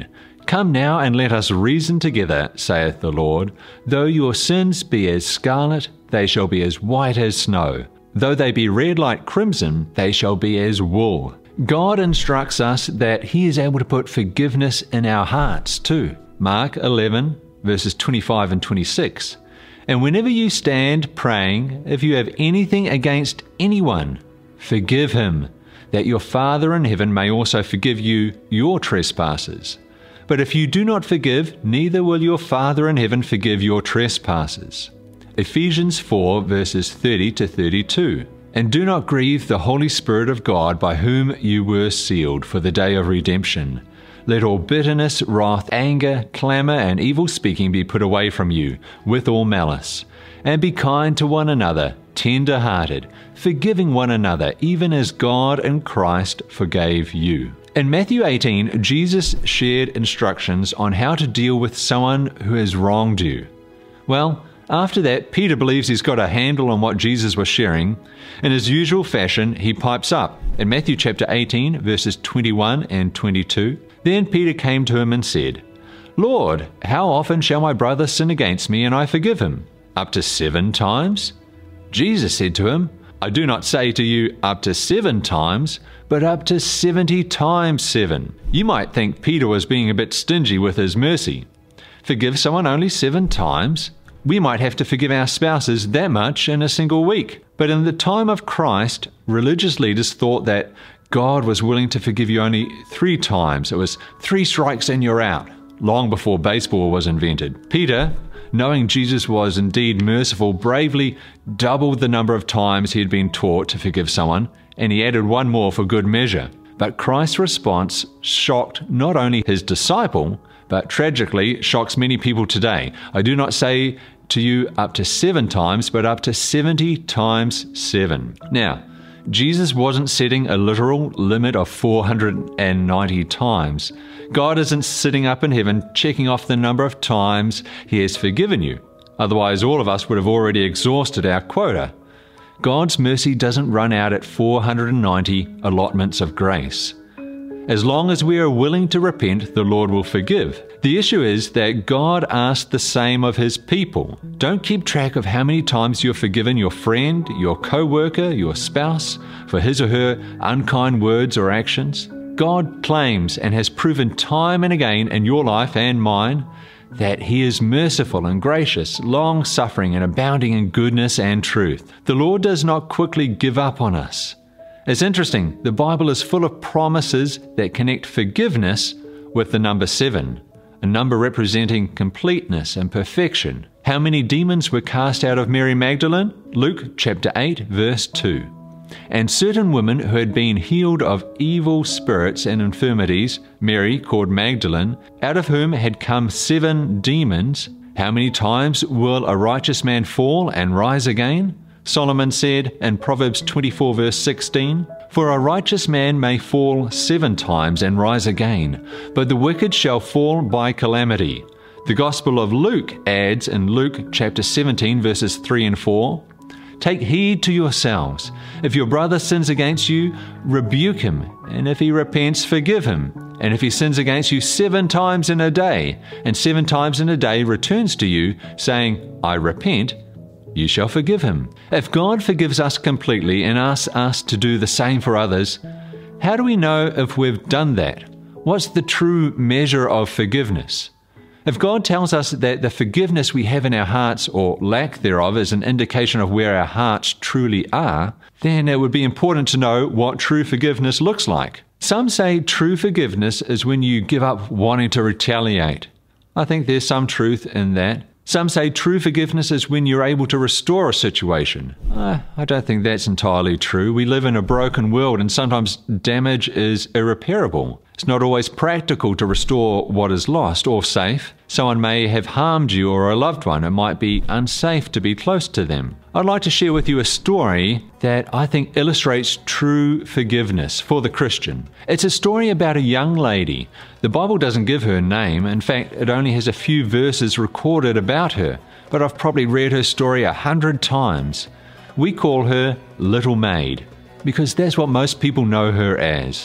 Come now and let us reason together, saith the Lord. Though your sins be as scarlet, they shall be as white as snow. Though they be red like crimson, they shall be as wool. God instructs us that He is able to put forgiveness in our hearts too. Mark eleven, verses twenty-five and twenty-six. And whenever you stand praying, if you have anything against anyone, forgive him, that your Father in heaven may also forgive you your trespasses. But if you do not forgive, neither will your Father in heaven forgive your trespasses. Ephesians four, verses thirty to thirty-two. And do not grieve the Holy Spirit of God, by whom you were sealed for the day of redemption. Let all bitterness, wrath, anger, clamour, and evil speaking be put away from you, with all malice. And be kind to one another, tender-hearted, forgiving one another, even as God in Christ forgave you. In Matthew eighteen, Jesus shared instructions on how to deal with someone who has wronged you. Well, after that, Peter believes he's got a handle on what Jesus was sharing. In his usual fashion, he pipes up. In Matthew chapter eighteen, verses twenty-one and twenty-two, then Peter came to him and said, Lord, how often shall my brother sin against me and I forgive him? Up to seven times? Jesus said to him, I do not say to you up to seven times, but up to seventy times seven. You might think Peter was being a bit stingy with his mercy. Forgive someone only seven times? We might have to forgive our spouses that much in a single week. But in the time of Christ, religious leaders thought that God was willing to forgive you only three times. It was three strikes and you're out, long before baseball was invented. Peter, knowing Jesus was indeed merciful, bravely doubled the number of times he had been taught to forgive someone, and he added one more for good measure. But Christ's response shocked not only his disciple, but tragically shocks many people today. I do not say to you up to seven times, but up to seventy times seven. Now, Jesus wasn't setting a literal limit of four hundred ninety times. God isn't sitting up in heaven checking off the number of times He has forgiven you. Otherwise, all of us would have already exhausted our quota. God's mercy doesn't run out at four hundred ninety allotments of grace. As long as we are willing to repent, the Lord will forgive. The issue is that God asked the same of His people. Don't keep track of how many times you've forgiven your friend, your co-worker, your spouse for his or her unkind words or actions. God claims and has proven time and again in your life and mine that He is merciful and gracious, long-suffering and abounding in goodness and truth. The Lord does not quickly give up on us. It's interesting, the Bible is full of promises that connect forgiveness with the number seven, a number representing completeness and perfection. How many demons were cast out of Mary Magdalene? Luke chapter eight, verse two. And certain women who had been healed of evil spirits and infirmities, Mary, called Magdalene, out of whom had come seven demons. How many times will a righteous man fall and rise again? Solomon said in Proverbs twenty-four, verse sixteen, For a righteous man may fall seven times and rise again, but the wicked shall fall by calamity. The Gospel of Luke adds in Luke chapter seventeen, verses three and four, Take heed to yourselves. If your brother sins against you, rebuke him, and if he repents, forgive him. And if he sins against you seven times in a day, and seven times in a day returns to you, saying, I repent, you shall forgive him. If God forgives us completely and asks us to do the same for others, how do we know if we've done that? What's the true measure of forgiveness? If God tells us that the forgiveness we have in our hearts, or lack thereof, is an indication of where our hearts truly are, then it would be important to know what true forgiveness looks like. Some say true forgiveness is when you give up wanting to retaliate. I think there's some truth in that. Some say true forgiveness is when you're able to restore a situation. Uh, I don't think that's entirely true. We live in a broken world and sometimes damage is irreparable. It's not always practical to restore what is lost or safe. Someone may have harmed you or a loved one. It might be unsafe to be close to them. I'd like to share with you a story that I think illustrates true forgiveness for the Christian. It's a story about a young lady. The Bible doesn't give her name. In fact, it only has a few verses recorded about her, but I've probably read her story a hundred times. We call her Little Maid, because that's what most people know her as.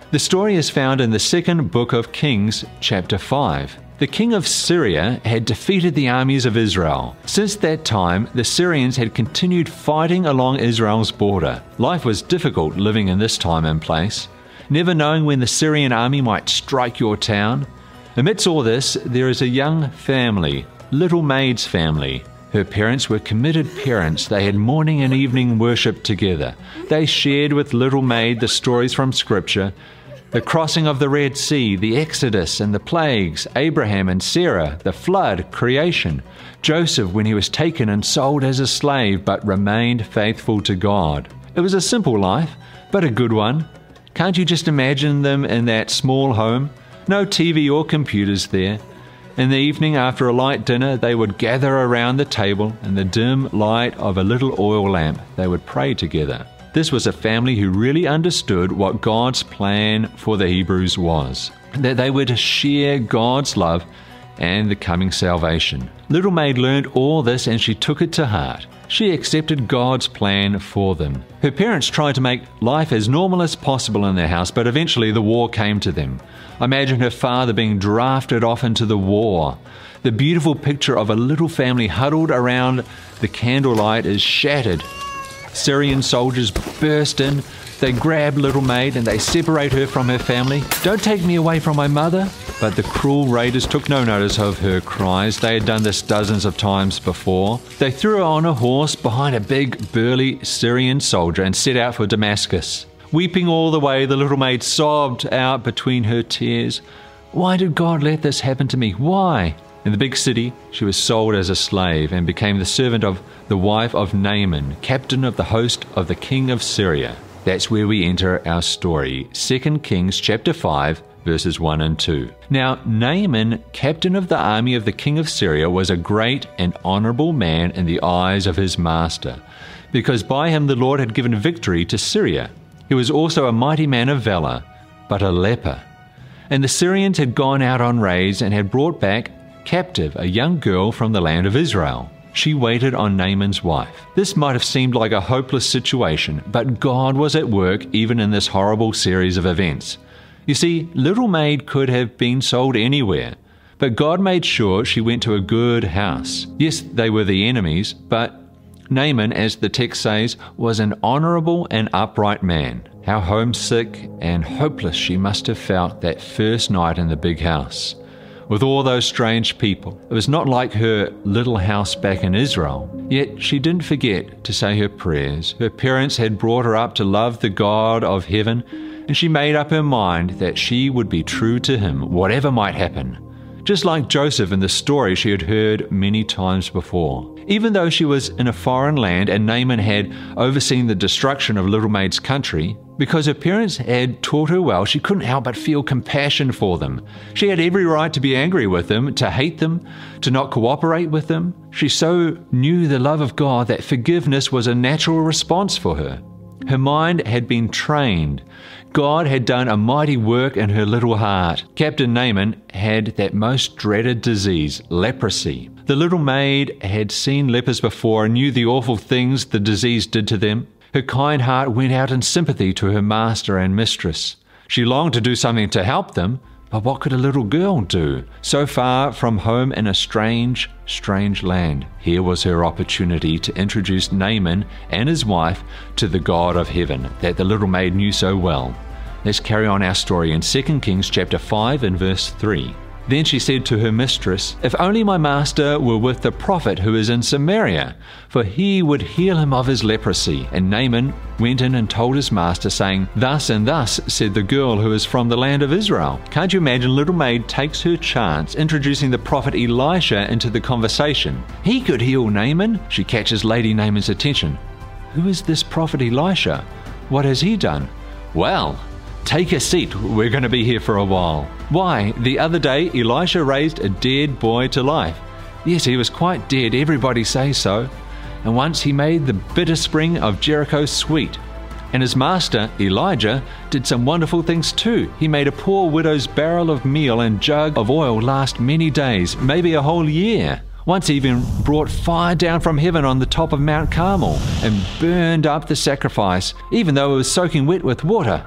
The story is found in the second book of Kings, chapter five. The king of Syria had defeated the armies of Israel. Since that time, the Syrians had continued fighting along Israel's border. Life was difficult living in this time and place, never knowing when the Syrian army might strike your town. Amidst all this, there is a young family, Little Maid's family. Her parents were committed parents. They had morning and evening worship together. They shared with Little Maid the stories from Scripture, the crossing of the Red Sea, the Exodus and the plagues, Abraham and Sarah, the flood, creation, Joseph when he was taken and sold as a slave but remained faithful to God. It was a simple life, but a good one. Can't you just imagine them in that small home? No T V or computers there. In the evening, after a light dinner, they would gather around the table in the dim light of a little oil lamp. They would pray together. This was a family who really understood what God's plan for the Hebrews was, that they were to share God's love and the coming salvation. Little Maid learned all this and she took it to heart. She accepted God's plan for them. Her parents tried to make life as normal as possible in their house, but eventually the war came to them. Imagine her father being drafted off into the war. The beautiful picture of a little family huddled around the candlelight is shattered. Syrian soldiers burst in. They grab Little Maid and they separate her from her family. "Don't take me away from my mother." But the cruel raiders took no notice of her cries. They had done this dozens of times before. They threw her on a horse behind a big, burly Syrian soldier and set out for Damascus. Weeping all the way, the Little Maid sobbed out between her tears, "Why did God let this happen to me? Why?" In the big city, she was sold as a slave and became the servant of the wife of Naaman, captain of the host of the king of Syria. That's where we enter our story, Second Kings chapter five, verses one and two. Now, Naaman, captain of the army of the king of Syria, was a great and honorable man in the eyes of his master, because by him the Lord had given victory to Syria. He was also a mighty man of valor, but a leper. And the Syrians had gone out on raids and had brought back captive a young girl from the land of Israel. She waited on Naaman's wife. This might have seemed like a hopeless situation, but God was at work even in this horrible series of events. You see, Little Maid could have been sold anywhere, but God made sure she went to a good house. Yes, they were the enemies, but Naaman, as the text says, was an honorable and upright man. How homesick and hopeless she must have felt that first night in the big house, with all those strange people. It was not like her little house back in Israel. Yet she didn't forget to say her prayers. Her parents had brought her up to love the God of heaven, and she made up her mind that she would be true to him, whatever might happen. Just like Joseph in the story she had heard many times before. Even though she was in a foreign land and Naaman had overseen the destruction of Little Maid's country, because her parents had taught her well, she couldn't help but feel compassion for them. She had every right to be angry with them, to hate them, to not cooperate with them. She so knew the love of God that forgiveness was a natural response for her. Her mind had been trained. God had done a mighty work in her little heart. Captain Naaman had that most dreaded disease, leprosy. The Little Maid had seen lepers before and knew the awful things the disease did to them. Her kind heart went out in sympathy to her master and mistress. She longed to do something to help them, but what could a little girl do, so far from home in a strange, strange land? Here was her opportunity to introduce Naaman and his wife to the God of heaven that the Little Maid knew so well. Let's carry on our story in Second Kings chapter five and verse three. Then she said to her mistress, "If only my master were with the prophet who is in Samaria, for he would heal him of his leprosy." And Naaman went in and told his master, saying, "Thus and thus said the girl who is from the land of Israel." Can't you imagine? Little Maid takes her chance, introducing the prophet Elisha into the conversation. He could heal Naaman. She catches Lady Naaman's attention. Who is this prophet Elisha? What has he done? Well, take a seat, we're going to be here for a while. Why, the other day Elisha raised a dead boy to life. Yes, he was quite dead, everybody says so. And once he made the bitter spring of Jericho sweet. And his master, Elijah, did some wonderful things too. He made a poor widow's barrel of meal and jug of oil last many days, maybe a whole year. Once he even brought fire down from heaven on the top of Mount Carmel and burned up the sacrifice, even though it was soaking wet with water.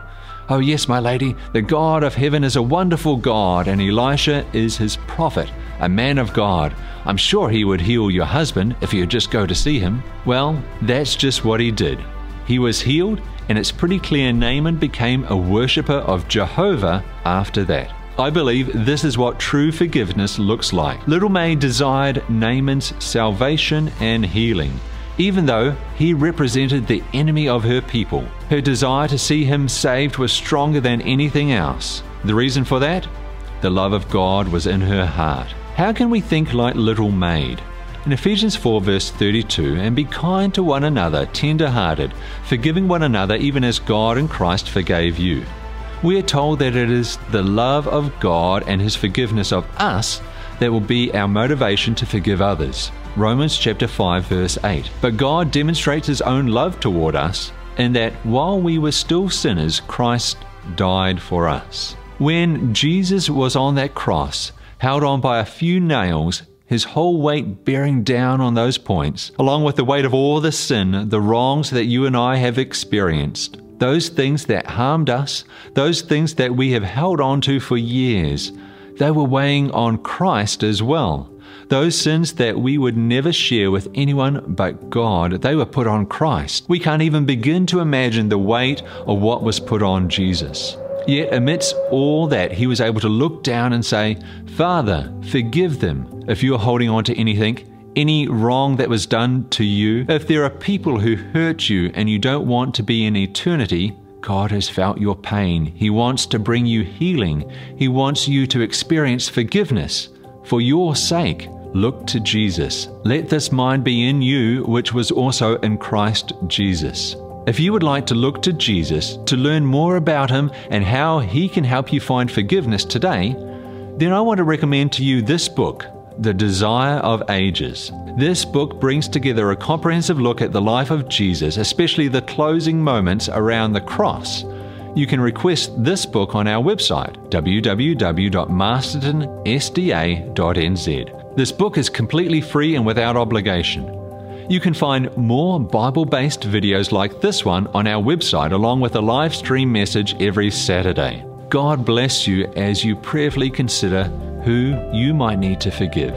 "Oh yes, my lady, the God of heaven is a wonderful God, and Elisha is his prophet, a man of God. I'm sure he would heal your husband if you'd just go to see him." Well, that's just what he did. He was healed, and it's pretty clear Naaman became a worshipper of Jehovah after that. I believe this is what true forgiveness looks like. Little May desired Naaman's salvation and healing, even though he represented the enemy of her people. Her desire to see him saved was stronger than anything else. The reason for that? The love of God was in her heart. How can we think like little Maid? In Ephesians four verse thirty-two, "And be kind to one another, tender-hearted, forgiving one another even as God in Christ forgave you." We are told that it is the love of God and His forgiveness of us that will be our motivation to forgive others. Romans chapter five verse eight. But God demonstrates His own love toward us in that while we were still sinners, Christ died for us. When Jesus was on that cross, held on by a few nails, His whole weight bearing down on those points, along with the weight of all the sin, the wrongs that you and I have experienced, those things that harmed us, those things that we have held on to for years, they were weighing on Christ as well. Those sins that we would never share with anyone but God, they were put on Christ. We can't even begin to imagine the weight of what was put on Jesus. Yet amidst all that, He was able to look down and say, "Father, forgive them." If you're holding on to anything, any wrong that was done to you, if there are people who hurt you and you don't want to be in eternity, God has felt your pain. He wants to bring you healing. He wants you to experience forgiveness. For your sake, look to Jesus. Let this mind be in you, which was also in Christ Jesus. If you would like to look to Jesus to learn more about Him and how He can help you find forgiveness today, then I want to recommend to you this book, The Desire of Ages. This book brings together a comprehensive look at the life of Jesus, especially the closing moments around the cross. You can request this book on our website, w w w dot masterton s d a dot n z. This book is completely free and without obligation. You can find more Bible-based videos like this one on our website, along with a live stream message every Saturday. God bless you as you prayerfully consider who you might need to forgive.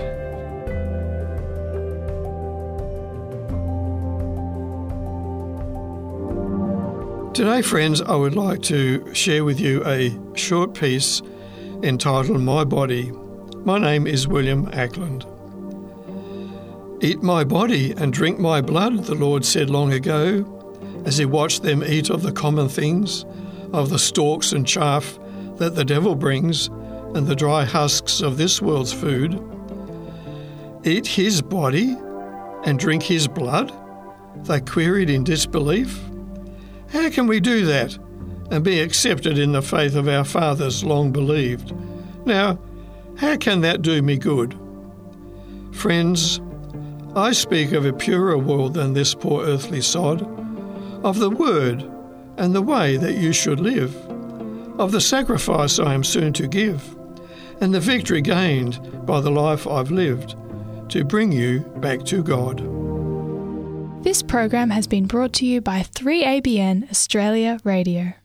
Today, friends, I would like to share with you a short piece entitled My Body. My name is William Ackland. "Eat my body and drink my blood," the Lord said long ago, as He watched them eat of the common things, of the stalks and chaff that the devil brings, and the dry husks of this world's food. "Eat His body and drink His blood?" they queried in disbelief. "How can we do that and be accepted in the faith of our fathers long believed? Now, how can that do me good?" Friends, I speak of a purer world than this poor earthly sod, of the Word and the way that you should live, of the sacrifice I am soon to give, and the victory gained by the life I've lived, to bring you back to God.
This program has been brought to you by three A B N Australia Radio.